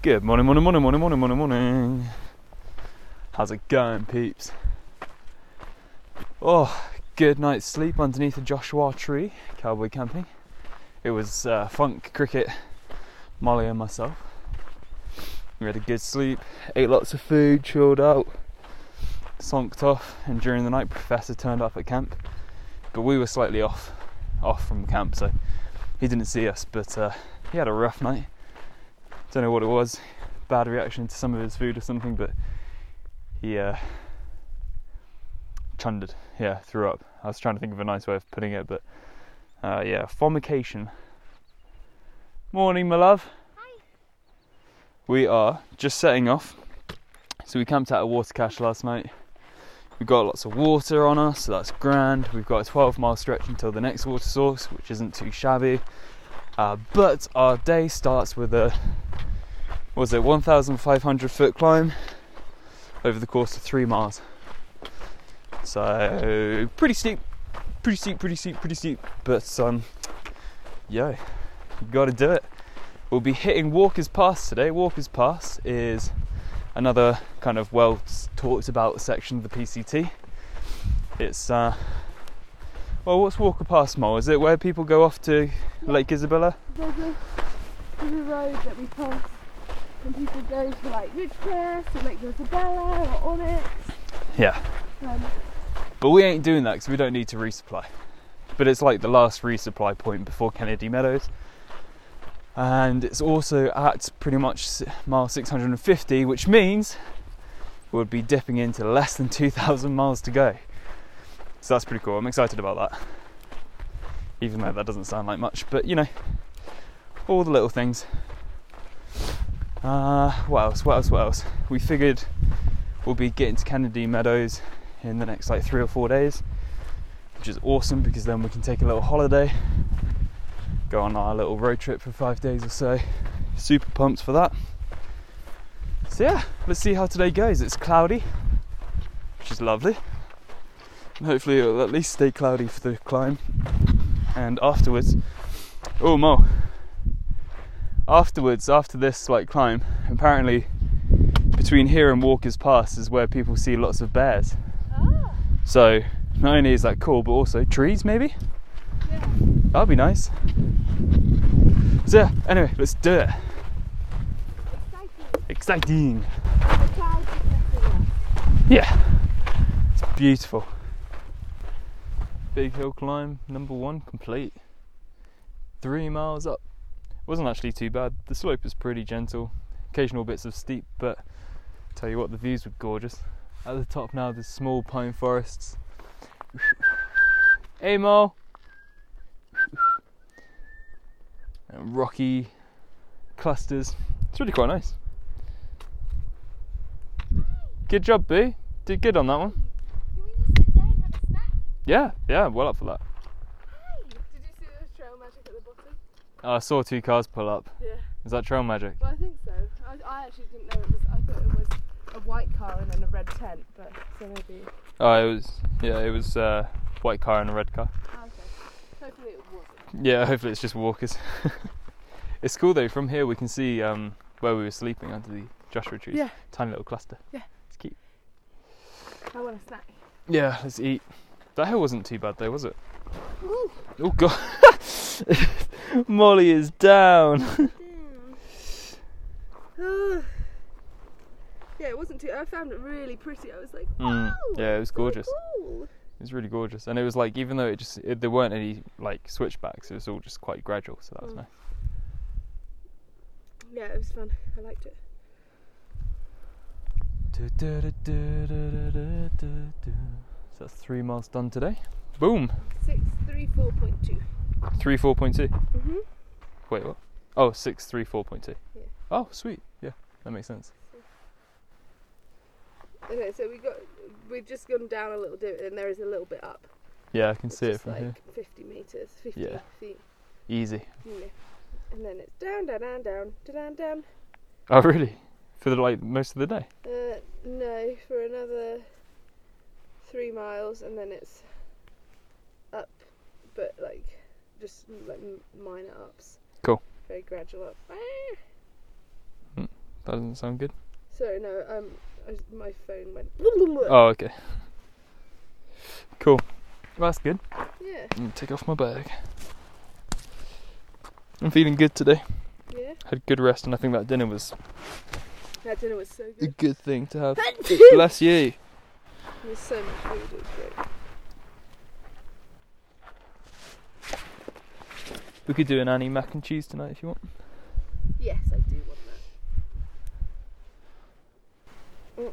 Good morning, morning, morning, morning, morning, morning, morning. How's it going, peeps? Oh, good night's sleep underneath a Joshua tree, cowboy camping. It was funk, cricket, Molly and myself. We had a good sleep, ate lots of food, chilled out, sonked off, and during the night Professor turned up at camp. But we were slightly off from camp, so he didn't see us, but he had a rough night. Don't know what it was, bad reaction to some of his food or something, but he chundered, threw up. I was trying to think of a nice way of putting it, but formication. Morning, my love. Hi. We are just setting off. So we camped out at water cache last night. We've got lots of water on us, so that's grand. We've got a 12-mile stretch until the next water source, which isn't too shabby. But our day starts with a 1,500 foot climb over the course of 3 miles. So pretty steep. But you got to do it. We'll be hitting Walker's Pass today. Walker's Pass is another kind of well talked about section of the PCT. It's what's Walker Pass, Mo? Is it where people go off to Lake Isabella? There's a road that we pass and people go to like Ridgecrest or Lake Isabella or Onyx. Yeah. But we ain't doing that because we don't need to resupply. But it's like the last resupply point before Kennedy Meadows. And it's also at pretty much mile 650, which means we'll be dipping into less than 2,000 miles to go. So that's pretty cool. I'm excited about that. Even though that doesn't sound like much, but you know, all the little things. What else? We figured we'll be getting to Kennedy Meadows in the next like 3 or 4 days, which is awesome because then we can take a little holiday, go on our little road trip for 5 days or so. Super pumped for that. So yeah, let's see how today goes. It's cloudy, which is lovely. And hopefully it'll at least stay cloudy for the climb. And afterwards, after this like climb, apparently between here and Walker's Pass is where people see lots of bears. Ah. So not only is that cool, but also trees maybe? Yeah. That'd be nice. So yeah, anyway, let's do it. Exciting. The clouds are setting up. Yeah, it's beautiful. Big hill climb, number 1 complete. 3 miles up. Wasn't actually too bad. The slope was pretty gentle. Occasional bits of steep, but tell you what, the views were gorgeous. At the top now, there's small pine forests. Hey Mo! And rocky clusters. It's really quite nice. Good job, Boo. Did good on that one. Can we just sit there and have a snack? Yeah, well up for that. Hi. Did you see the trail magic at the bottom? I saw 2 cars pull up. Yeah. Is that trail magic? Well, I think so. I actually didn't know it was. I thought it was a white car and then a red tent, but so maybe. Oh, it was white car and a red car. Okay. Hopefully it wasn't. Yeah, hopefully it's just walkers. It's cool though, from here we can see where we were sleeping under the Joshua trees. Yeah. Tiny little cluster. Yeah. It's cute. I want a snack. Yeah, let's eat. That hill wasn't too bad though, was it? Ooh. Oh god. Molly is down. Yeah, it wasn't too. I found it really pretty. I was like, Yeah, it was gorgeous. Cool. It was really gorgeous, and it was like, even though there weren't any like switchbacks, it was all just quite gradual, so that was nice. Yeah, it was fun. I liked it. So that's 3 miles done today. Boom. 634.2. 34.2. Mhm. Wait, what? Oh, 634.2. Yeah. Oh, sweet. Yeah, that makes sense. Okay, so we've just gone down a little bit, and there is a little bit up. Yeah, I can see it Just from like here. 50 meters, 50 Yeah. feet. Easy. Yeah. And then it's down, down. Oh, really? For like most of the day? No, for another 3 miles, and then it's up, but like just like minor ups. Cool. Very gradual up. That doesn't sound good. Sorry, no, my phone went. Oh, okay. Cool. Well, that's good. Yeah. I'm gonna take off my bag. I'm feeling good today. Yeah. Had good rest, and I think that dinner was That dinner was so a good. good thing to have. Bless you. There's so much food, it was great. We could do an Annie mac and cheese tonight if you want. Yes, I do want that.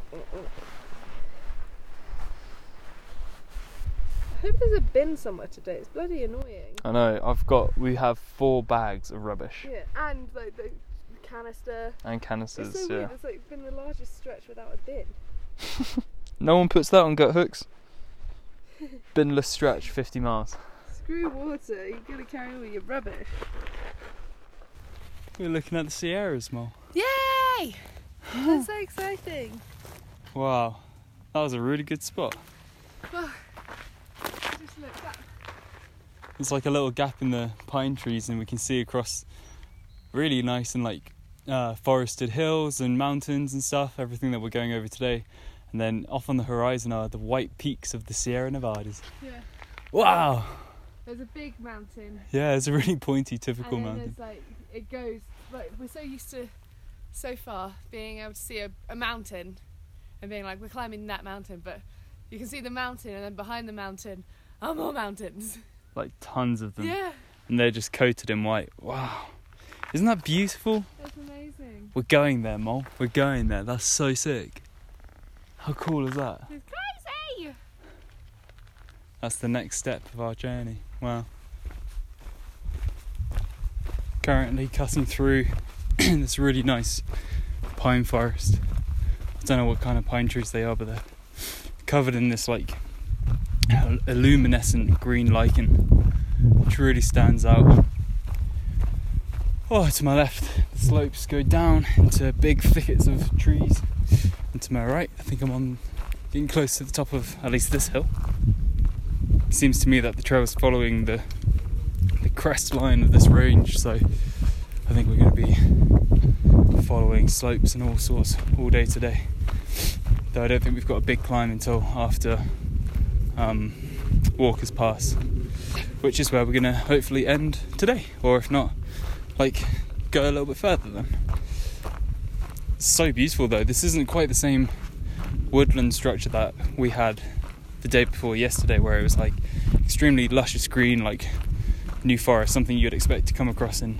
I hope there's a bin somewhere today. It's bloody annoying. I know. We have 4 bags of rubbish Yeah, and like the canister. and It's canisters. so weird. It's like been the largest stretch without a bin. No one puts that on gut hooks. Binless stretch, 50 miles. Screw water. You're gonna carry all your rubbish. We're looking at the Sierras, Mole. Yay! That's so exciting. Wow, that was a really good spot. Just look up. There's like a little gap in the pine trees, and we can see across really nice and like forested hills and mountains and stuff. Everything that we're going over today, and then off on the horizon are the white peaks of the Sierra Nevadas. Yeah. Wow. There's a big mountain. Yeah, it's a really pointy, typical And then mountain. there's like, it goes, like, we're so used to, so far, being able to see a mountain and being like, we're climbing that mountain, but you can see the mountain, and then behind the mountain are more mountains. Like tons of them. Yeah. And they're just coated in white. Wow. Isn't that beautiful? That's amazing. We're going there, Mol. We're going there. That's so sick. How cool is that? It's crazy! That's the next step of our journey. Wow. Currently cutting through this really nice pine forest. I don't know what kind of pine trees they are, but they're covered in this like luminescent green lichen, which really stands out. Oh, to my left, the slopes go down into big thickets of trees, and to my right, I think I'm getting close to the top of at least this hill. It seems to me that the trail is following the crest line of this range, so I think we're going to be following slopes and all sorts all day today. Though I don't think we've got a big climb until after Walker's Pass, which is where we're going to hopefully end today, or if not, like go a little bit further then. It's so beautiful though. This isn't quite the same woodland structure that we had the day before yesterday, where it was like extremely luscious green, like New Forest, something you'd expect to come across in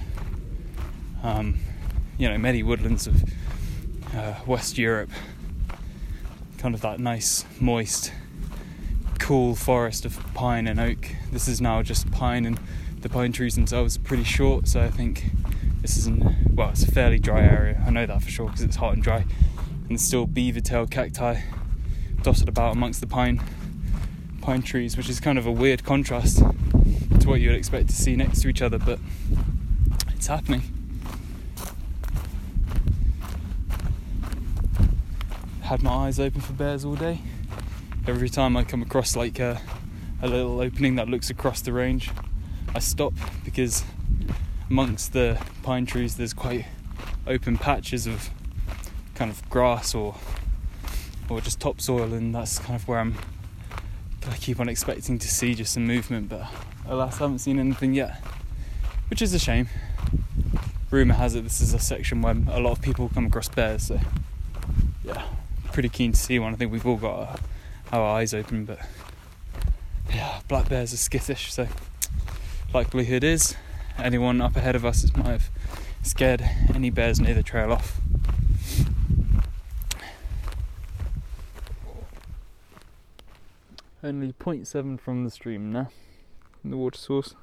many woodlands of West Europe. Kind of that nice, moist, cool forest of pine and oak. This is now just pine, and the pine trees themselves are pretty short, so I think this is it's a fairly dry area. I know that for sure because it's hot and dry, and there's still beaver tail cacti dotted about amongst the pine trees, which is kind of a weird contrast to what you would expect to see next to each other, but it's happening. Had my eyes open for bears all day. Every time I come across like a little opening that looks across the range, I stop, because amongst the pine trees there's quite open patches of kind of grass or just topsoil, and that's kind of where I keep on expecting to see just some movement, but alas I haven't seen anything yet, which is a shame. Rumour has it this is a section where a lot of people come across bears, so yeah, pretty keen to see one. I think we've all got our eyes open, but yeah, black bears are skittish, so likelihood is anyone up ahead of us might have scared any bears near the trail off. Only 0.7 from the stream now, from the water source.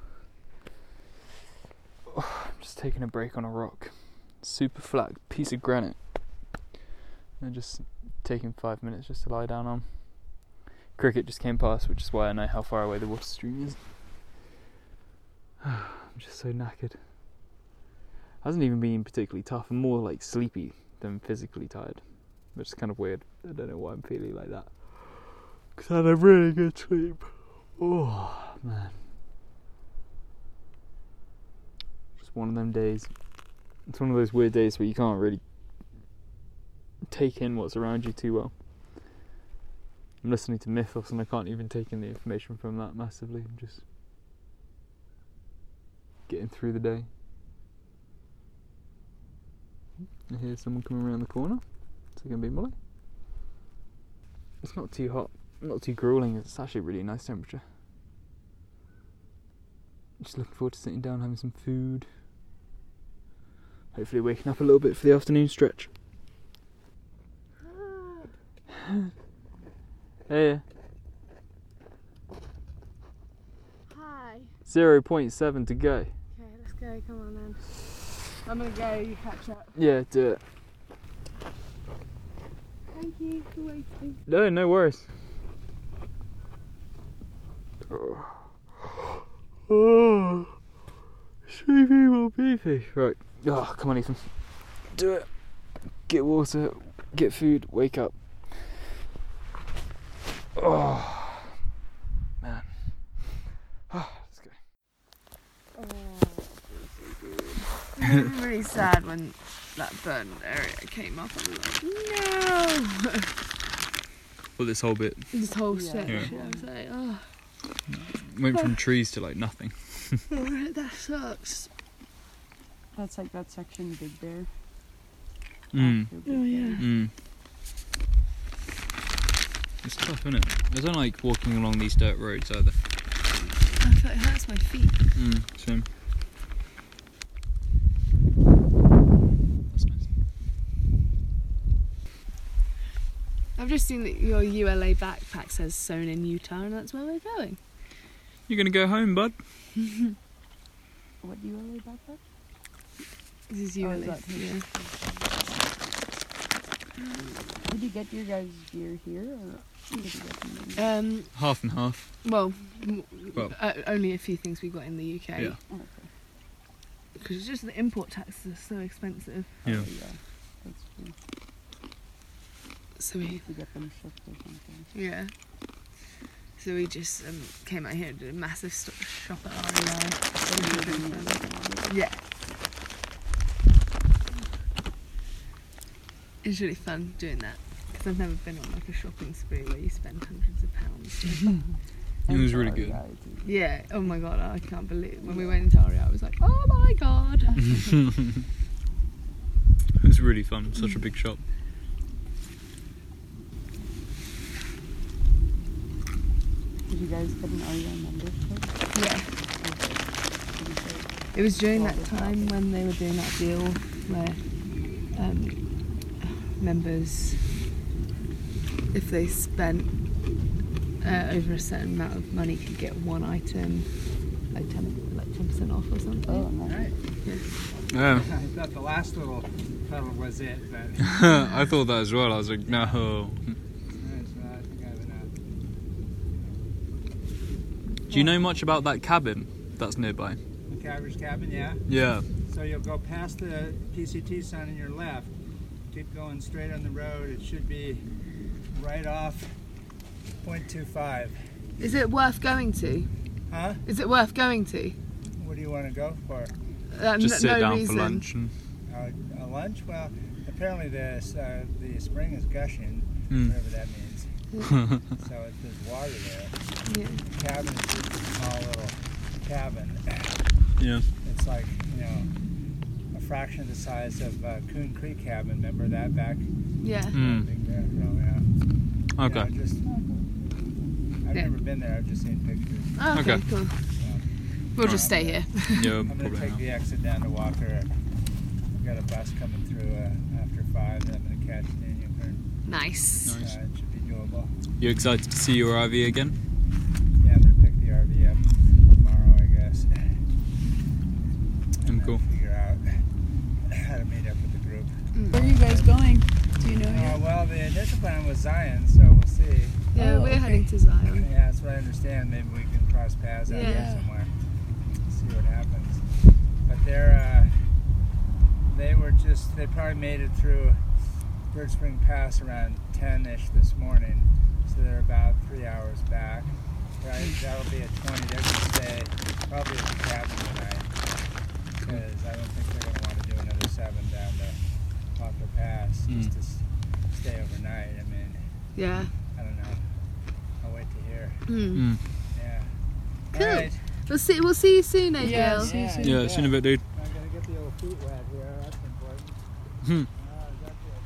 I'm just taking a break on a rock, super flat piece of granite, and just taking 5 minutes just to lie down on. Cricket just came past, which is why I know how far away the water stream is. I'm just so knackered. Hasn't even been particularly tough. I'm more like sleepy than physically tired, which is kind of weird. I don't know why I'm feeling like that, because I had a really good sleep. Oh man, just one of them days. It's one of those weird days where you can't really take in what's around you too well. I'm listening to Mythos and I can't even take in the information from that massively. I'm just getting through the day. I hear someone coming around the corner. Is it going to be Molly? It's not too hot, not too grueling. It's actually a really nice temperature. Just looking forward to sitting down, having some food. Hopefully waking up a little bit for the afternoon stretch. Hey. Hi. 0.7 to go. Okay, let's go. Come on then. I'm gonna go. You catch up. Yeah, do it. Thank you for waiting. No worries. Oh, sleepy, well beefy. Right. Oh, come on, Ethan. Do it. Get water, get food, wake up. Oh, man. Let's go. I'm really sad when that burned area came up. I was like, no! Well, this whole bit This whole stretch. Yeah. I was like, oh, went from trees to like nothing. that sucks. That's like that section Big Bear. Mm. After Big Oh, yeah. Bear. Mm. It's tough, isn't it? I don't like walking along these dirt roads either. I feel it hurts my feet. Same. That's nice. I've just seen that your ULA backpack says sewn in Utah, and that's where we're going. You're gonna go home, bud? What do you really about that? This is Oh, ULA. is that here? Yeah. Did you get your guys' gear here, or did you get them in? Half and half. Well, Well. only a few things we got in the UK. Yeah. Oh, okay. Because it's just the import taxes are so expensive. Yeah. Oh, yeah. That's true. So we, To get them shipped or something. yeah. So we just came out here and did a massive shop at REI. Yeah. It's really fun doing that because I've never been on like a shopping spree where you spend hundreds of pounds. It was really good. Yeah. Oh my god, I can't believe when we went into REI, I was like, oh my god. It was really fun. Such a big shop. Did you guys get an REI membership? Yeah. It was during that time when they were doing that deal where members, if they spent over a certain amount of money, could get one item like 10% off or something. Oh, nice. Right. Yeah. I thought the last little pedal was it, but I thought that as well. I was like, no. I think I have enough. Do you know much about that cabin that's nearby? The Cabbage Cabin, yeah. Yeah. So you'll go past the PCT sign on your left, keep going straight on the road. It should be right off 0.25. Is it worth going to? Huh? Is it worth going to? What do you want to go for? Just sit no down reason. for lunch and. A lunch? Well, apparently the spring is gushing, Mm. whatever that means. So there's water there. Yeah. The cabin is just a small little cabin. Yeah. It's like, a fraction of the size of Coon Creek cabin. Remember that back? Yeah. Mm. Big there, so, yeah. Okay. I've Yeah. never been there. I've just seen pictures. Oh, okay, Okay. cool. We'll just stay here. Yeah, I'm going to probably take not. the exit down to Walker. I've got a bus coming through after 5 that I'm going to catch in Unicorn. Nice. Nice. It should be doable. You excited to see your RV again? Yeah, I'm going to pick the RV up tomorrow, I guess. And Cool. then figure out how to meet up with the group. Where are you guys going? Do you know yet? Well, the initial plan was Zion, so we'll see. Yeah, Oh, we're okay. heading to Zion. Yeah, that's what I understand. Maybe we can cross paths out Yeah. there somewhere. See what happens. But they probably made it through Bird Spring Pass around 10-ish this morning. So they're about 3 hours back. Right, that'll be at 20. They're going to stay probably at the cabin tonight. Because I don't think they're going to want to do another 7 down to Poplar Pass. Mm. Just to stay overnight. I mean, Yeah. I don't know. I'll wait to hear. Mm. Yeah. Cool. All right. We'll see you soon, Adriel. Yeah, see you soon. Yeah, see you in a bit, dude. I gotta get the old feet wet here. That's important. Hmm. That feels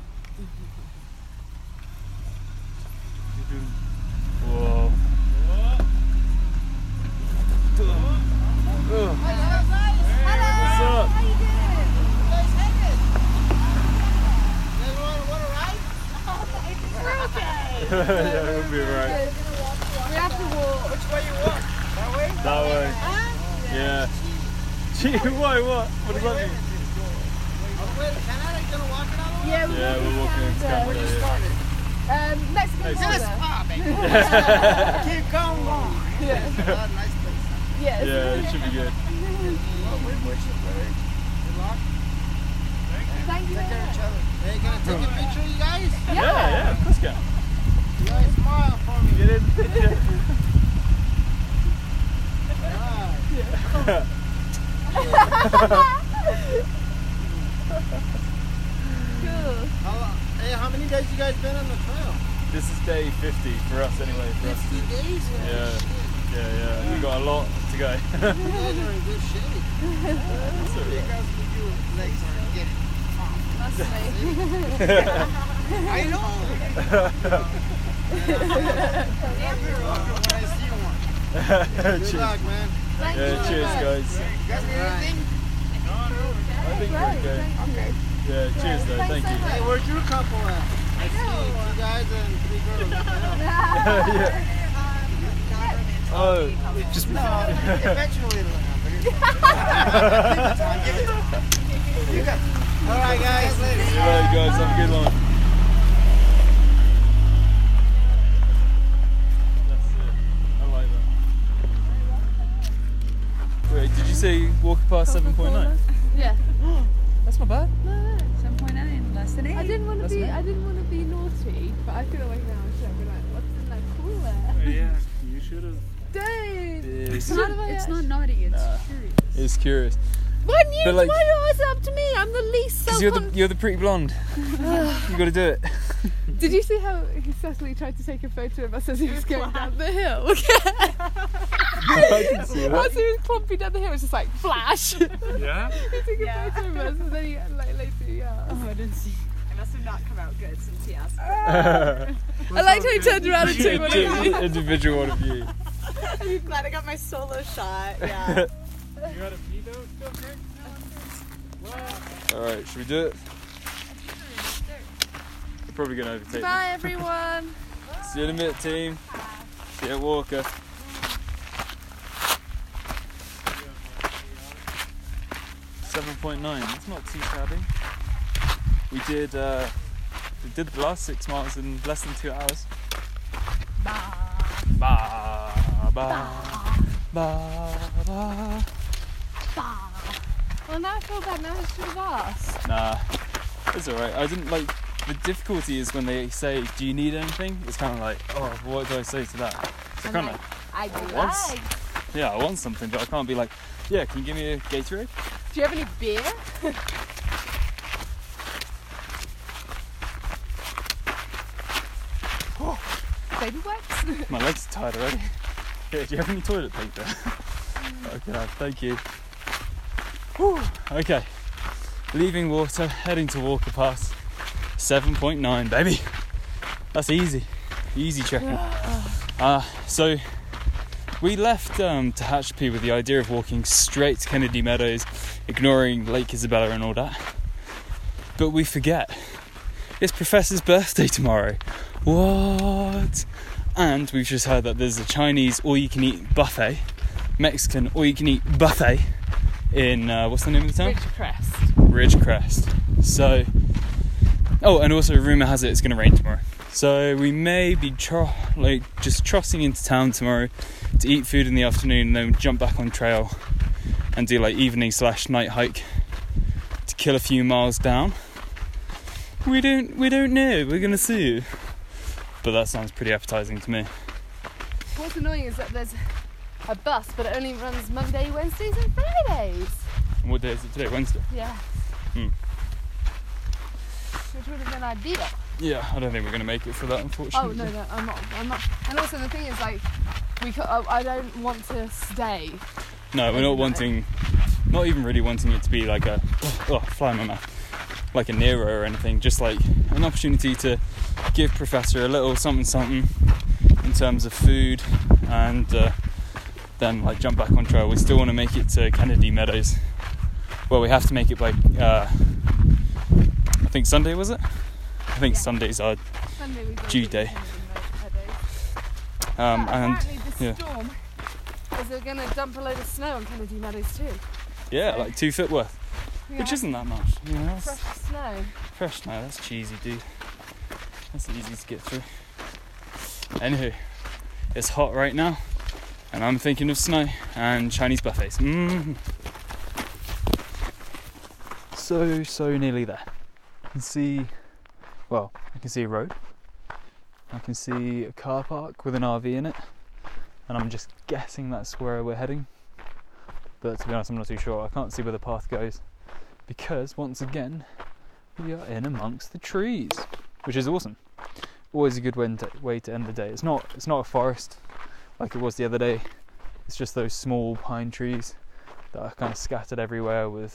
Whoa. What's up? How you doing? Yeah, we'll be right. We have to walk. Which way you walk? That way? That way. Yeah. Gee, why? What? What does that mean? Yeah, Yeah, we're walking into Canada. Canada. Yeah. Mexican border. Keep going long. Yes. Yeah, it should be good. Thank you. Hey, can I take a picture of you guys? Yeah, of course you can. You guys smile for me. Get in the picture. Cool. Hey, how many days you guys been on the trail? This is day 50 for us anyway. For us. 50 days? Yeah. We got a lot to go. You guys are in good shape. So, You guys with your legs are getting That's me. I know. When I see one. Good cheers. luck, man. Thank you Yeah, so cheers, much. guys. You guys need anything? I think we're okay. Okay. Yeah, cheers though. Thank you. Hey, where's your couple at? I see 2 guys and 3 girls. Yeah. Oh, just Eventually it'll happen. Give it time. You got it. All right, guys. See you later, guys. Have a good one. That's it. I like that. Wait, did you say walking past 7.9? Yeah. That's not bad. No. 7.9, less than 8. I didn't want to That's be. nice. I didn't want to be naughty, but I feel like now I should have been like, what's in that cooler? Yeah, you should have. Dude. It's How not, do I it's actually- not naughty, it's Nah. curious. It's curious. Why you? But, like- Why you always up to me? I'm the least Because self. you're the pretty blonde. You got to do it. Did you see how Cecily tried to take a photo of us as he was going down the hill? I didn't see that. Once he was clumping down the hill, it was just like flash. he took Yeah. a photo of us, and then he like later, yeah. Oh, I didn't see. It must have not come out good since he asked. I liked how he turned around and took one of you. Individual one of you. I'm glad I got my solo shot. Yeah. You got a pee though still, Nick? All right, should we do it? We're probably gonna overtake them. Bye everyone. See you in a minute, team. See you at Walker. .9. It's not too shabby. We did the last 6 miles in less than 2 hours. Ba ba ba ba ba. Well, now I feel bad. Now I should have asked. Nah, it's alright. I didn't like. The difficulty is when they say, "Do you need anything?" It's kind of like, "Oh, what do I say to that?" So I'm kind like, of, I do Once- like. yeah, I want something, but I can't be like, "Yeah, can you give me a Gatorade?" Do you have any beer? Baby wipes? My legs are tired already. Yeah, do you have any toilet paper? Okay, thank you. Whew. Okay, leaving water, heading to Walker Pass. 7.9, baby. That's easy. Easy checking. So we left Tehachapi with the idea of walking straight to Kennedy Meadows, ignoring Lake Isabella and all that. But we forget. It's Professor's birthday tomorrow. What? And we've just heard that there's a Chinese all-you-can-eat buffet, Mexican all-you-can-eat buffet in, what's the name of the town? Ridgecrest. So, oh, and also rumour has it it's going to rain tomorrow. So we may be just trotting into town tomorrow to eat food in the afternoon and then jump back on trail and do like evening/night hike to kill a few miles down. We don't know. We're going to see. But that sounds pretty appetizing to me. What's annoying is that there's a bus, but it only runs Monday, Wednesdays, and Fridays. And what day is it today? Wednesday. Yeah. Hmm. Which would have been ideal. Yeah, I don't think we're going to make it for that, Oh unfortunately. no, I'm not. And also the thing is, like, I don't want to stay. No, we're not wanting, not even really wanting it to be like a, fly in my mouth, like a Nero or anything, just like an opportunity to give Professor a little something in terms of food, and then like jump back on trail. We still want to make it to Kennedy Meadows. Well, we have to make it by, I think Sunday, was it? I think Yeah. Sunday's our Sunday we go G to day. Kennedy Meadows. Apparently the storm is going to dump a load of snow on Kennedy Meadows too. Yeah, like 2 foot worth, Yeah. which isn't that much. You know, that's Fresh snow. fresh snow. That's cheesy, dude. That's easy to get through. Anywho, it's hot right now, and I'm thinking of snow and Chinese buffets. So nearly there. I can see a road. I can see a car park with an RV in it, and I'm just guessing that's where we're heading. But to be honest, I'm not too sure. I can't see where the path goes because once again we are in amongst the trees, which is awesome. Always a good way to end the day. It's not a forest like it was the other day. It's just those small pine trees that are kind of scattered everywhere with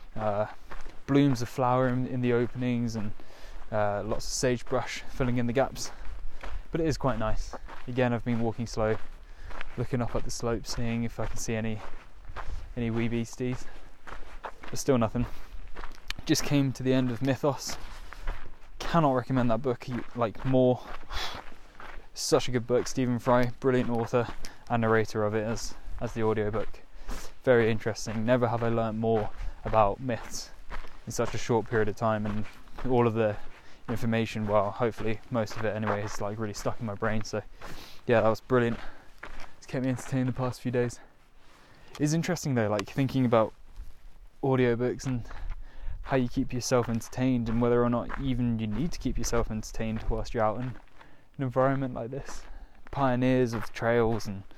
blooms of flower in the openings, and lots of sagebrush filling in the gaps. But it is quite nice. Again, I've been walking slow, looking up at the slope, seeing if I can see any wee beasties, but still nothing. Just came to the end of Mythos. Cannot recommend that book like more. Such a good book. Stephen Fry, brilliant author and narrator of it as the audiobook. Very interesting. Never have I learnt more about myths in such a short period of time, and all of the information, well, hopefully most of it anyway, is like really stuck in my brain. So yeah, that was brilliant. It's kept me entertained the past few days. It's interesting though, like thinking about audiobooks and how you keep yourself entertained, and whether or not even you need to keep yourself entertained whilst you're out in an environment like this. Pioneers of trails and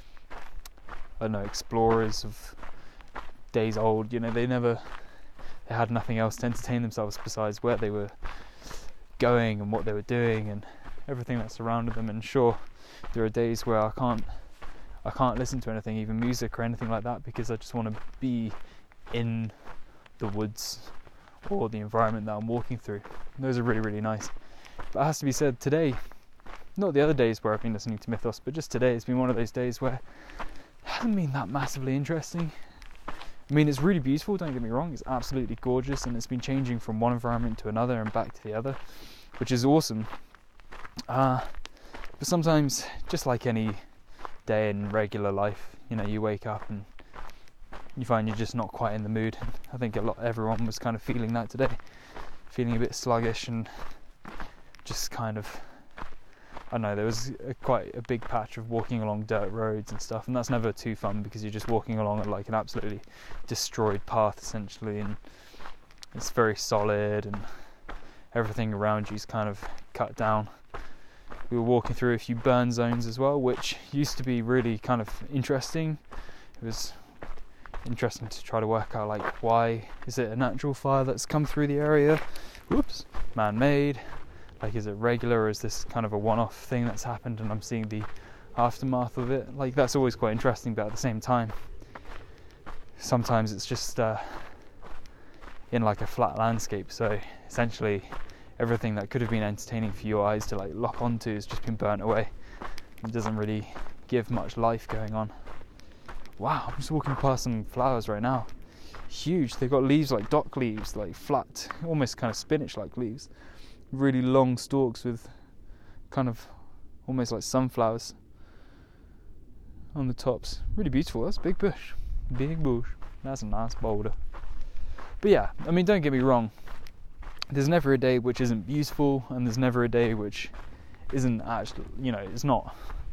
I don't know, explorers of days old, you know, they had nothing else to entertain themselves besides where they were going and what they were doing and everything that surrounded them. And sure, there are days where I can't listen to anything, even music or anything like that, because I just want to be in the woods or the environment that I'm walking through. And those are really, really nice. But it has to be said, today, not the other days where I've been listening to Mythos, but just today, it's been one of those days where it hasn't been that massively interesting. I mean, it's really beautiful, don't get me wrong, it's absolutely gorgeous, and it's been changing from one environment to another and back to the other, which is awesome. But sometimes, just like any day in regular life, you know, you wake up and you find you're just not quite in the mood. I think everyone was kind of feeling that today, feeling a bit sluggish and just kind of, I don't know, there was quite a big patch of walking along dirt roads and stuff, and that's never too fun because you're just walking along at like an absolutely destroyed path essentially, and it's very solid and everything around you is kind of cut down. We were walking through a few burn zones as well, which used to be really kind of interesting. It was interesting to try to work out, like, why is it a natural fire that's come through the area? Whoops, man-made. Like, is it regular, or is this kind of a one-off thing that's happened and I'm seeing the aftermath of it? Like, that's always quite interesting, but at the same time, sometimes it's just in like a flat landscape, so essentially everything that could have been entertaining for your eyes to like lock onto has just been burnt away. It doesn't really give much life going on. Wow, I'm just walking past some flowers right now. Huge. They've got leaves like dock leaves, like flat, almost kind of spinach-like leaves. Really long stalks with kind of almost like sunflowers on the tops. Really beautiful. That's a big bush. Big bush. That's a nice boulder. But yeah, I mean, don't get me wrong. There's never a day which isn't beautiful, and there's never a day which isn't actually, you know, it's not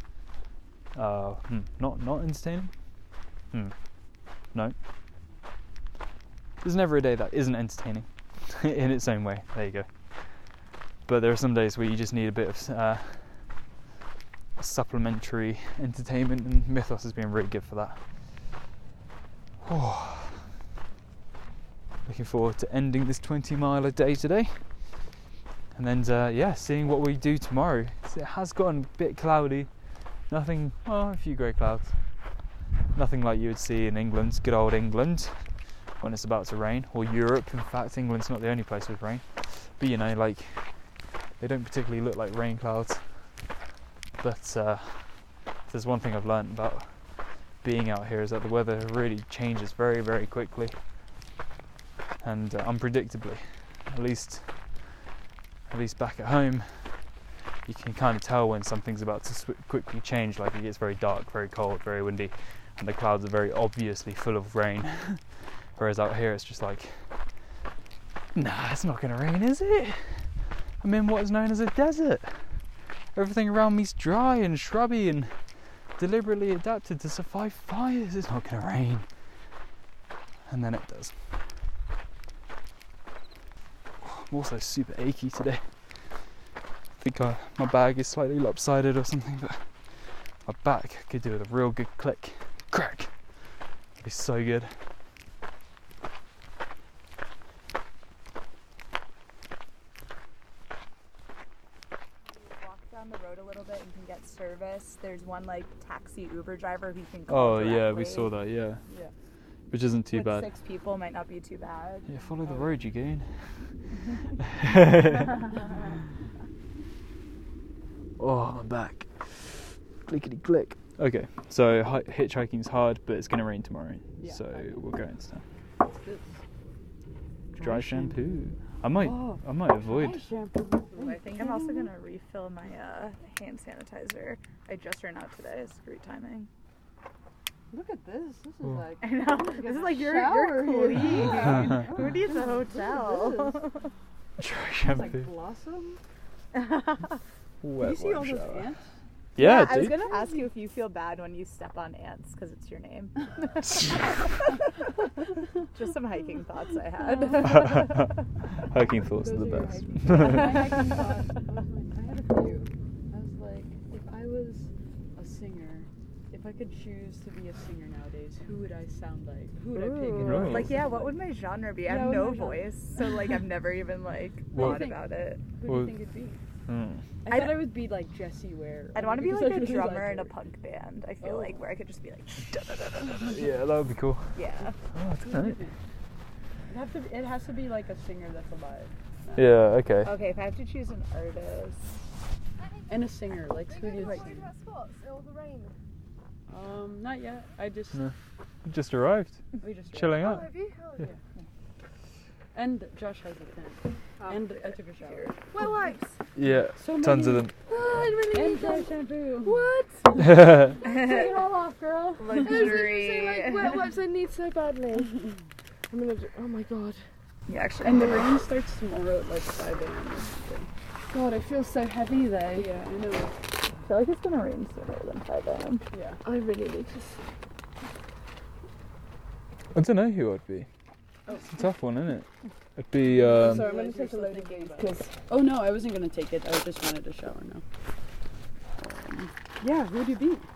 not entertaining. No. There's never a day that isn't entertaining in its own way. There you go. But there are some days where you just need a bit of supplementary entertainment, and Mythos has been really good for that. Oh. Looking forward to ending this 20-mile a day today. And then seeing what we do tomorrow. So it has gotten a bit cloudy. Nothing, well, a few grey clouds. Nothing like you would see in England, good old England, when it's about to rain, or Europe. In fact, England's not the only place with rain. But you know, like, they don't particularly look like rain clouds. But there's one thing I've learned about being out here is that the weather really changes very, very quickly and unpredictably. At least back at home, you can kind of tell when something's about to quickly change. Like, it gets very dark, very cold, very windy, and the clouds are very obviously full of rain. Whereas out here, it's just like, nah, it's not going to rain, is it? I'm in what is known as a desert. Everything around me's dry and shrubby and deliberately adapted to survive fires. It's not going to rain. And then it does. I'm also super achy today. I think my bag is slightly lopsided or something, but my back could do with a real good click. Crack! It'd be so good. Walk down the road a little bit and can get service. There's one like taxi Uber driver who you can call directly. Yeah, we saw that, yeah. Which isn't too With bad. 6 people might not be too bad. Yeah, follow the road, you gain. Oh, my back. Clickety click. Okay, so hitchhiking's hard, but it's going to rain tomorrow. Yeah. So we'll go into town. What's this? Dry shampoo. I might avoid. Ooh, I think I'm also gonna refill my hand sanitizer. I just ran out today. It's great timing. Look at this. This is Oh. like. I know. This is like your shower clean. here. Who needs a hotel? Dry It's shampoo. like blossom. Wet you see all wipe those shower. ants? Yeah, I was dude. gonna ask you if you feel bad when you step on ants because it's your name. Just some hiking thoughts I had. Hiking thoughts are the Those are your best. My hiking thoughts. I had a few. I was like, if I was a singer, if I could choose to be a singer nowadays, who would I sound like? Who would I pick? Ooh, Right. like, yeah, what would my genre be? I Yeah, have what no would my genre- voice, so like I've never even like Well- thought about it. Who do Well- you think it'd be? Mm. I thought I would be like Jessie Ware. I'd want to be because like I a really drummer in a her. punk band. I feel Oh. like where I could just be like, Yeah, that would be cool. yeah. Oh, I don't know. It has to be like a singer that's alive. Yeah, okay. Okay, if I have to choose an artist, And a singer, like who do you think? spots in all the rain. Not yet. I just No. Just arrived. we just Chilling out. Have you? Oh, Yeah. And Josh has a tent. And I took a shower. Wet wipes. Yeah, So tons of many. them. Oh, I really And need dry them. shampoo. What? Take it all off, girl. I was literally luxury. saying, like, wet wipes I need so badly. I'm gonna do, oh my god. Yeah, actually. And the rain starts tomorrow at like 5 a.m. or something. God, it feels so heavy though. Yeah, I know. I feel like it's gonna rain sooner than 5 a.m. Yeah. I really need to. I don't know who I'd be. Oh. It's a tough one, isn't it? I'd be. Sorry, I'm gonna take a load of these because. Oh no, I wasn't gonna take it. I just wanted to shower now. Yeah, who'd you be? You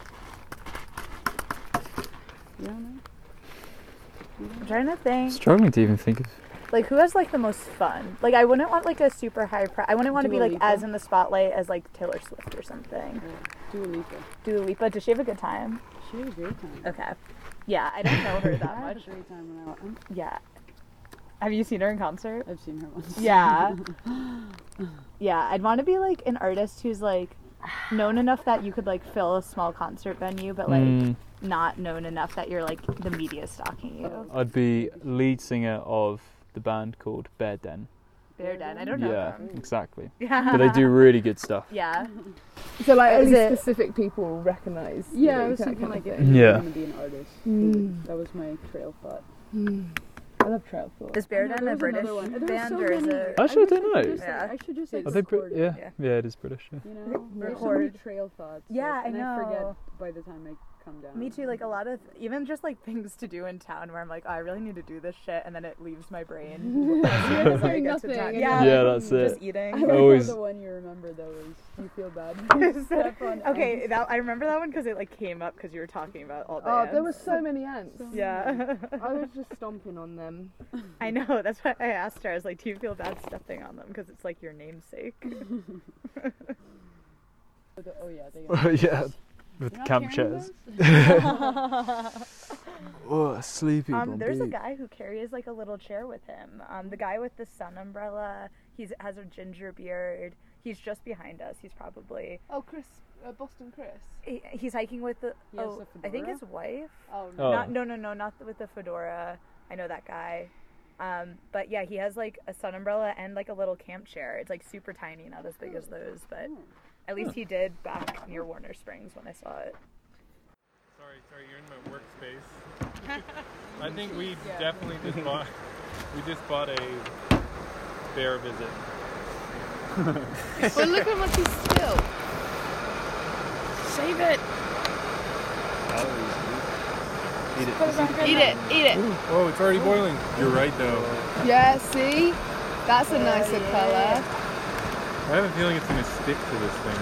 don't know? I'm trying to think. Struggling to even think of. Like, who has like the most fun? Like, I wouldn't want like a super high I wouldn't want to be Dua like Lipa? as in the spotlight as like Taylor Swift or something. Dua Lipa. Dua Lipa, does she have a good time? She had a great time. Okay. Yeah, I don't know her I that had a much. great time when I went. Yeah. Have you seen her in concert? I've seen her once. Yeah. Yeah, I'd want to be like an artist who's like known enough that you could like fill a small concert venue, but like not known enough that you're like the media stalking you. I'd be lead singer of the band called Bear Den. Bear Den, I don't know Yeah, them. exactly. Yeah. But they do really good stuff. Yeah. So like Is only it- specific people recognise. Yeah, I you, was that thinking kind like of if thing. you Yeah. were gonna be an artist. Mm. That was my trail thought. I love trail thoughts. Is Bear I know, Den there a was British another one. There was band so or is many. it? Actually, I don't know. Yeah. I should just say Are they recorded. yeah, it is British. Yeah. You know, there's so Record. many trail thoughts. Yeah, like, I and I forget know. by the time I come down. Me too. Like a lot of even just like things to do in town where I'm like, oh, I really need to do this shit, and then it leaves my brain. As I Doing get to nothing, town. and Yeah, Yeah, that's just it. eating. I Always- the one you remember though is you feel bad. when you step on Okay, ants. that I remember that one because it like came up because you were talking about all the Oh, ants. there were so many ants. Yeah. I was just stomping on them. I know. That's why I asked her. I was like, do you feel bad stepping on them because it's like your namesake? Oh yeah, they Yeah, with You're not camp carrying chairs. Oh, sleepy There's a Bombay. guy who carries like a little chair with him. The guy with the sun umbrella. Has a ginger beard. He's just behind us. He's probably Oh, Chris, Boston Chris. he's hiking with the. He has Oh, a I think fedora? his wife. Oh, Oh. Not with the fedora. I know that guy. But yeah, he has like a sun umbrella and like a little camp chair. It's like super tiny, not as big as those, but at least he did back near Warner Springs when I saw it. Sorry, you're in my workspace. I think we definitely just bought a bear visit. But look how much he's still. Save it. Eat it. Eat it. Oh, it's already boiling. You're right though. Yeah, see? That's a nicer colour. I have a feeling it's gonna stick to this thing.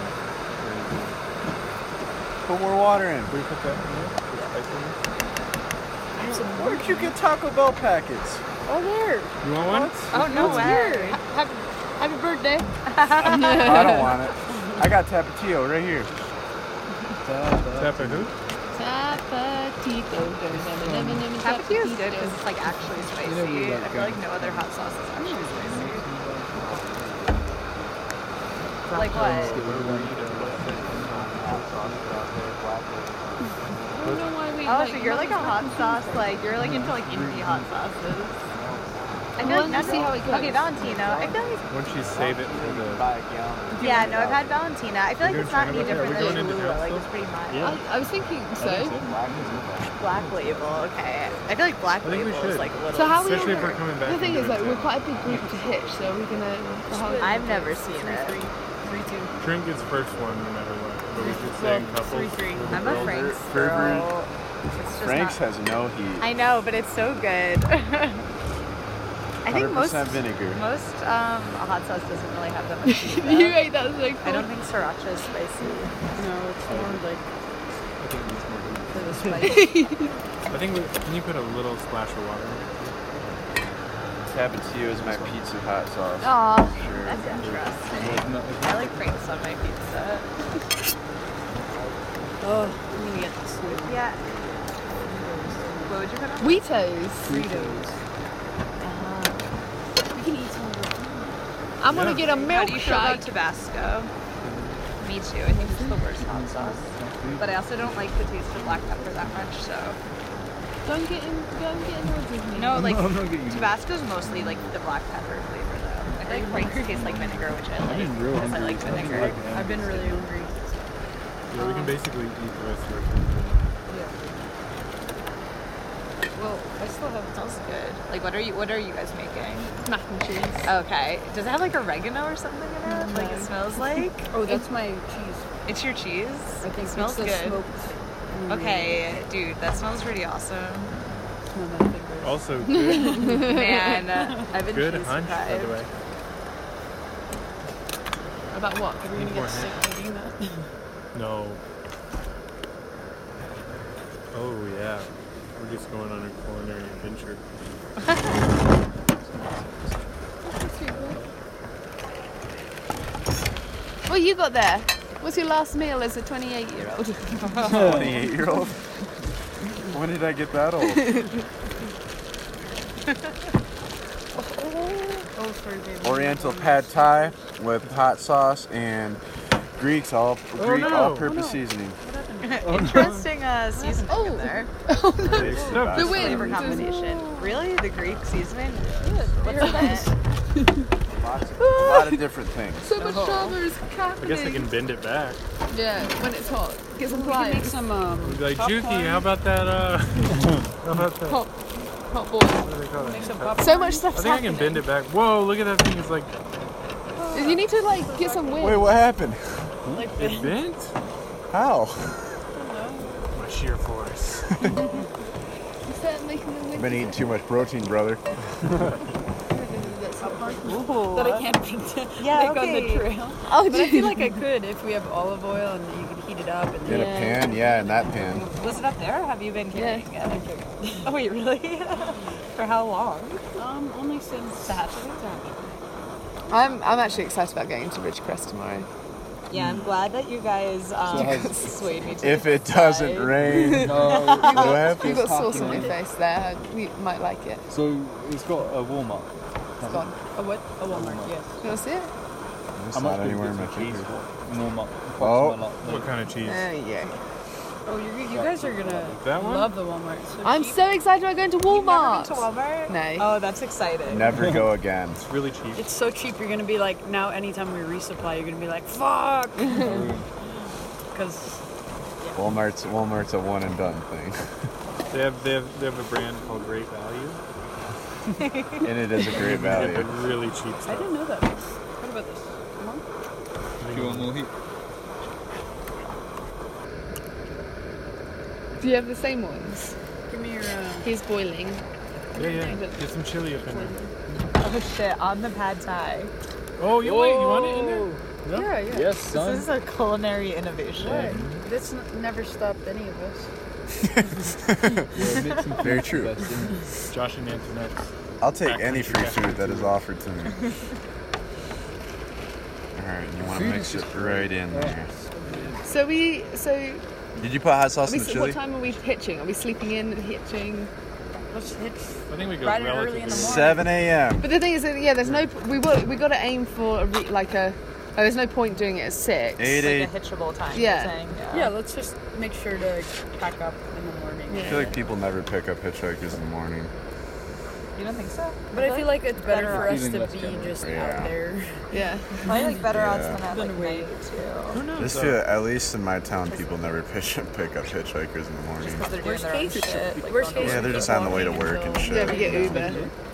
Put more water in. Can we put that in there? Put spice in there? Where'd you get Taco Bell packets? Oh, there. You want one? Oh no way! Happy birthday. I don't want it. I got Tapatio right here. Tap a who? Tapatio is good because it's like actually spicy. I feel like no other hot sauce is actually spicy. Like what? I don't know why we. Oh, so you're like a hot sauce, like you're like into like indie hot sauces. I feel Well, like that's see how it goes. Okay, Valentino. I feel like Why don't you save it for the... yeah, no, I've had Valentina. I feel like You're it's not doing any China different Butter? Are we than going into Cholula. town Like still? it's pretty mild. I was thinking so. Black label, okay. I feel like black I think we label is should. like a little. So how we? Especially if we're coming back. The thing from is, like, doing we're quite a big group to hitch, so we're gonna. I've never seen it. Drink is first one no matter what. But we should stay in couples. I'm a Frank's Burger. girl. It's just Frank's not- has no heat. I know, but it's so good. I think 100% vinegar. most hot sauce doesn't really have that much heat. You though. ate that so cool. I don't think sriracha is spicy. No, it's more like for the spice. I think can you put a little splash of water in it? Tapatio is my pizza hot sauce. Aw, Sure. that's interesting. I like Frank's on my pizza. Oh, I'm gonna get this one. Yeah. What would you put on? Wheatos. Fritos. We can eat some of it. I'm gonna get a How do you feel about milkshake. Tabasco? Me too. I think it's the worst hot sauce. But I also don't like the taste of black pepper that much, so. Don't get annoyed with me. No, like Tabasco's mostly like the black pepper flavor though. I feel like Frank's tastes like vinegar, which I like. Because I like vinegar. I've been really hungry. Yeah, we can basically eat the rest of it. Well, I still have. It smells good. Like, what are you guys making? Mac and cheese. Okay. Does it have like oregano or something in it? Like it smells like. Oh, that's my cheese. It's your cheese. I think it smells it's the good. smoked. Okay, dude, that smells pretty awesome. Smell my fingers. Also, good, Man, I've been good cheese hunch, by the deprived. way. About what? Are we gonna get Beforehand. sick eating that? No. Oh yeah, we're just going on a culinary adventure. What you got there? What's your last meal as a 28-year-old? 28-year-old? When did I get that old? Oh, sorry, baby. Oriental pad thai with hot sauce and Greek's all-purpose seasoning. Interesting seasoning Oh. in there. No, The wind. Flavor combination. Really? The Greek seasoning? Good. What's in it? A lot of different things. So much drama is I happening. guess I can bend it back. Yeah, when it's hot. Get some We can make pliers. some Be like, popcorn. Juki, how about that? How about that? Hot boy. What do they call Make it? some popcorn. So much I stuff's think I can happening. bend it back. Whoa, look at that thing. It's like You need to like get some wind. Wait, what happened? it bent. How? sheer force. Certainly can I've been eating too much protein, brother. That I can't make on the trail. Oh, But I feel like I could if we have olive oil and you could heat it up. And In a pan? Yeah, in that pan. Was it up there or have you been carrying it? Oh, wait, really? For how long? Only since I'm actually excited about going to Ridgecrest tomorrow. Yeah, I'm glad that you guys swayed me to If it doesn't rain, what happens? You've got sauce on your face there. You might like it. So it's got a Walmart. It's gone. a what? A Walmart, yes. You want to see it? It's not anywhere in my cheese? picture. Walmart. Oh. What kind of cheese? There you go. Oh, you guys are gonna That one? love the Walmart. So I'm cheap. so excited about going to Never Walmart. been to Walmart? No. Oh, that's exciting. Never go again. It's really cheap. It's so cheap. You're gonna be like, now anytime we resupply, you're gonna be like, fuck. Because Walmart's a one and done thing. They have a brand called Great Value. And it is a great They have value. really cheap I stuff. didn't know that. What about this? Come on. Do you want more heat? Do you have the same ones? Give me your. He's boiling. Yeah. Get some chili up in there. Oh, shit, on the pad thai. Oh, you want it in there? No? Yeah. Yes, This son. is a culinary innovation. This never stopped any of us. Very true. Josh and Antoinette's. I'll take any free food that is offered to me. Alright, you want to mix it right in there. So Did you put hot sauce in the what chili? time are we pitching? Are we sleeping in and hitching? Let's hit. I think we go Right early relatively in the morning. 7 a.m. But the thing is, that, yeah, there's no. We got to aim for there's no point doing it at 6. 8, Like 8. a hitchable time. Yeah. you're saying, Yeah, let's just make sure to pack up in the morning. I feel like people never pick up hitchhikers in the morning. You don't think so? But I feel like it's better for us Feeling to less be generous. just Yeah. out there. Yeah. Probably like better odds Yeah. than at like night too. Just feel, at least in my town, people never pick up hitchhikers in the morning. Because they're doing Worst their own case, shit. Like worst going case, Yeah, they're just on the way to work and Yeah, shit. we get Uber.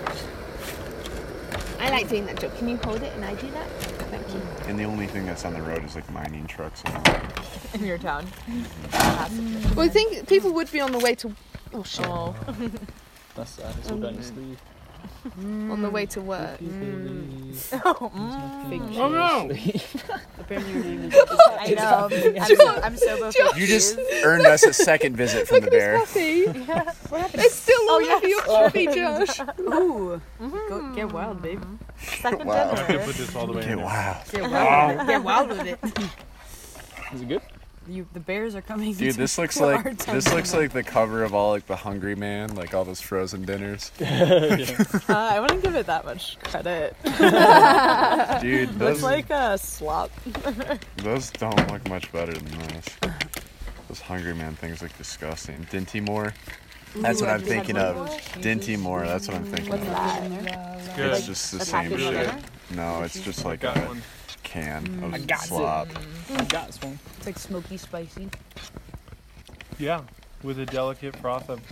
I like doing that job. Can you hold it and I do that? Thank you. And the only thing that's on the road is like mining trucks. in your town. Well, I think people would be on the way to. Oh shit! Oh. That's sad. It's all down your sleeve. On the way to work. Big Oh no! Apparently your name is. I know. I'm so both. You just earned us a second visit from the bear. Happy. It's still all over your coffee, Josh. Ooh. Go, get wild, babe. Second Wow. I could dinner. put this all the way Get in there. wild. Get wild. Get wild with it. Is it good? The bears are coming. Dude, this looks to our like town. the cover of all like the Hungry Man, like all those frozen dinners. I wouldn't give it that much credit. Dude, Looks those like a slop. don't look much better than this. Those Hungry Man things look disgusting. Dinty Moore. That's what I'm thinking of. Dinty Moore. That's what I'm thinking What's of. that? It's good. It's just the same package shit. dinner? No, it's just like Got a one. can of got it. slop. I got this one. It's like smoky, spicy. Yeah, with a delicate froth of.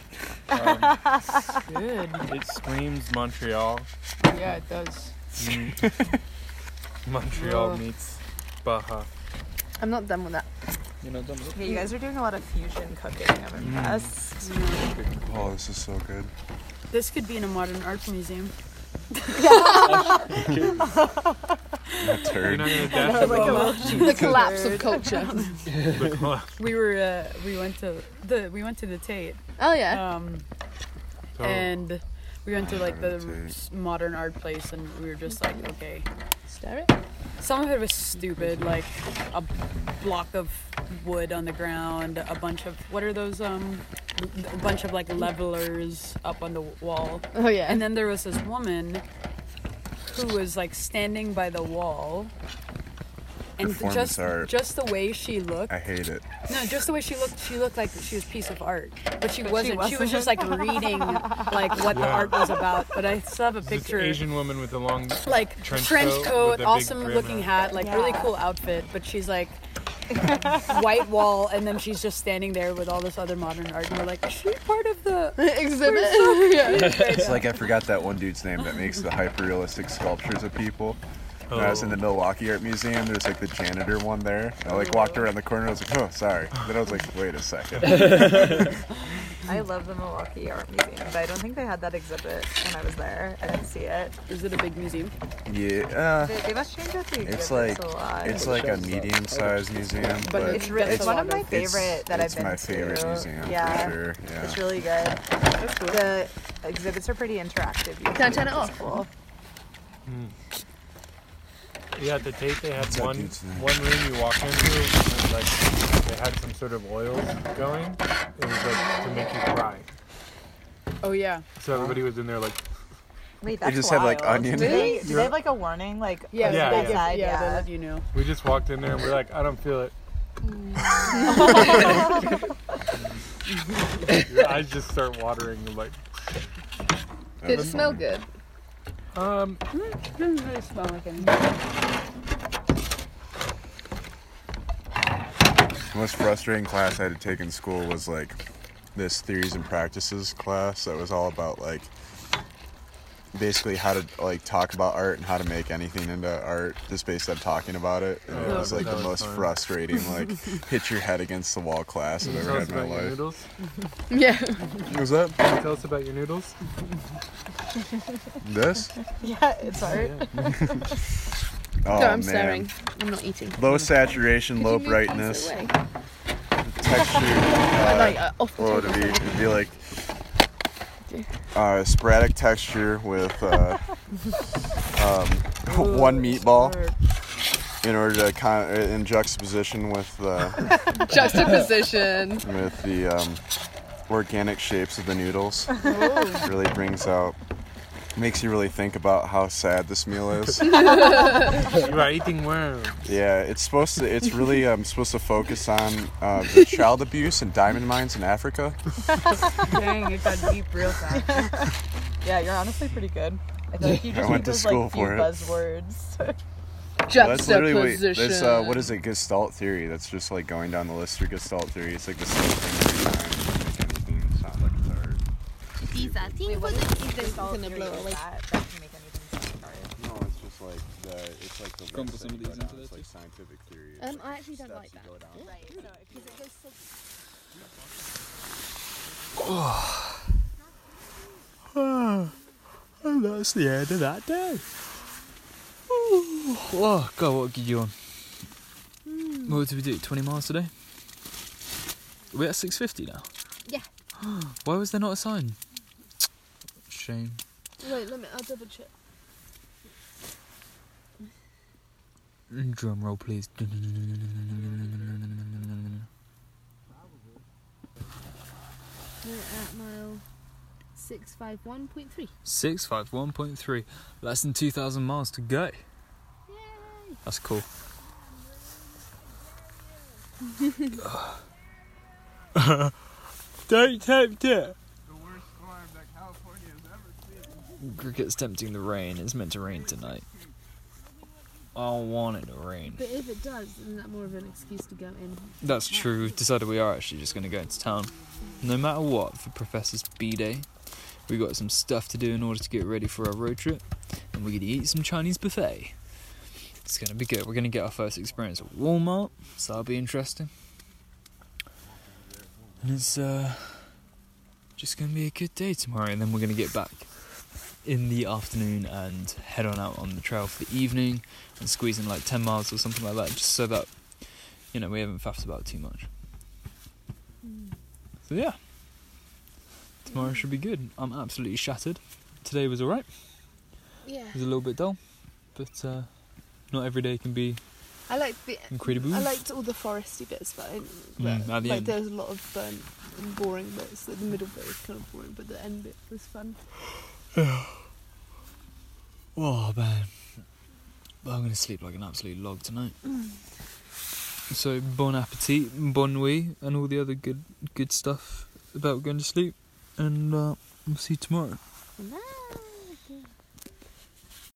Good. It screams Montreal. Yeah, it does. Montreal Whoa. meets Baja. I'm not done with that. You know, done with Yeah, you guys are doing a lot of fusion cooking. I'm impressed. Oh, this is so good. This could be in a modern art museum. That You're turd. not gonna dash it all. The collapse of culture. We went to the Tate. Oh yeah. Oh. And we went to like the Tate. modern art place, and we were just like, okay. Stare it. Some of it was stupid, like a block of wood on the ground, a bunch of what are those? A bunch of like levelers up on the wall, Oh yeah. and then there was this woman who was like standing by the wall, and Performance art. just the way she looked. I hate it. No, just the way she looked like she was a piece of art. But she wasn't. She was just like reading like what the Yeah. art was about. But I still have a This picture. Asian woman with a long. Like trench trench coat coat, with a big awesome brim looking on. hat, like really cool outfit. But she's like white wall, and then she's just standing there with all this other modern art. And we're like, is she part of the Exhibit. Yeah. It's like I forgot that one dude's name that makes the hyper realistic sculptures of people. When I was in the Milwaukee Art Museum, there's like the janitor one there. I like walked around the corner, I was like, oh, sorry. Then I was like, wait a second. I love the Milwaukee Art Museum, but I don't think they had that exhibit when I was there. I didn't see it. Is it a big museum? Yeah, They must change up the exhibits it's like a lot. it's like a medium-sized museum, But but It's really, it's one of my favorite that I've been to. It's my favorite museum Yeah, for sure. Yeah. it's really good. The exhibits are pretty interactive. Can I turn it off? Cool. Yeah, at the Tate they had What's up, one dudes? room you walk into, and like they had some sort of oils going. It was like to make you cry. Oh yeah. So everybody was in there like, Wait, They that's just have like wild. onion. Do they have like a warning? Like, Yeah. Yeah, they yeah. give- outside, yeah. They let you know. we just walked in there and we're like, I don't feel it. Your eyes just start watering. I'm like, Did it smell good? Didn't really smell like anything. The most frustrating class I had to take in school was like this theories and practices class that was all about like basically how to like talk about art and how to make anything into art just based on talking about it. And it was like that the was most fun. frustrating like hit your head against the wall class I've can you ever tell us had in my about your life. noodles? Yeah. What was that? Can you tell us about your noodles? This? Yeah, it's art. Oh No, I'm man. staring. I'm not eating. Low saturation, low Could you move brightness, closer away? texture. Off the What would table. it be? It'd be like sporadic texture with one meatball in order to in juxtaposition with Juxtaposition. with the organic shapes of the noodles. Really brings out, makes you really think about how sad this meal is. You are eating worms. Yeah, it's really supposed to focus on the child abuse and diamond mines in Africa. Dang, it got deep real fast. Yeah, you're honestly pretty good. I feel like you I just went need to those school like few for it. buzzwords. That's literally Juxtaposition. that's what is it? Gestalt theory. That's just like going down the list for Gestalt theory. It's like the same thing every time. Make anything sound like it's art. These are things Wait, what that is is Gestalt gonna theory? blow Is away. that can make anything sound like art? No, it's just like the Crumble list some that of you go these down. into It's this like scientific theory. I actually don't like that. And that's the end of that day. Oh God, what did you on? What did we do? 20 miles today? We're at 650 now. Yeah. Why was there not a sign? Shame. Wait, I'll double check. Drum roll, please. We're at mile 651.3. 651.3. Less than 2,000 miles to go. That's cool. Don't tempt it. The worst storm that California has ever seen. Cricket's tempting the rain. It's meant to rain tonight. I don't want it to rain. But if it does, isn't that more of an excuse to go in? That's true. We've decided we are actually just going to go into town. No matter what, for Professor's B-Day. We've got some stuff to do in order to get ready for our road trip. And we're going to eat some Chinese buffet. It's going to be good. We're going to get our first experience at Walmart. So that'll be interesting. And it's just going to be a good day tomorrow. And then we're going to get back in the afternoon and head on out on the trail for the evening. And squeeze in like 10 miles or something like that. Just so that, you know, we haven't faffed about too much. So yeah. Tomorrow should be good. I'm absolutely shattered. Today was alright. Yeah. It was a little bit dull. But not every day can be I liked incredible. I liked all the foresty bits, but, at the end. there was a lot of burnt and boring bits. Like the middle bit was kind of boring, but the end bit was fun. Oh man. But I'm going to sleep like an absolute log tonight. So bon appetit, bon nuit, and all the other good stuff about going to sleep. And we'll see you tomorrow. Bye.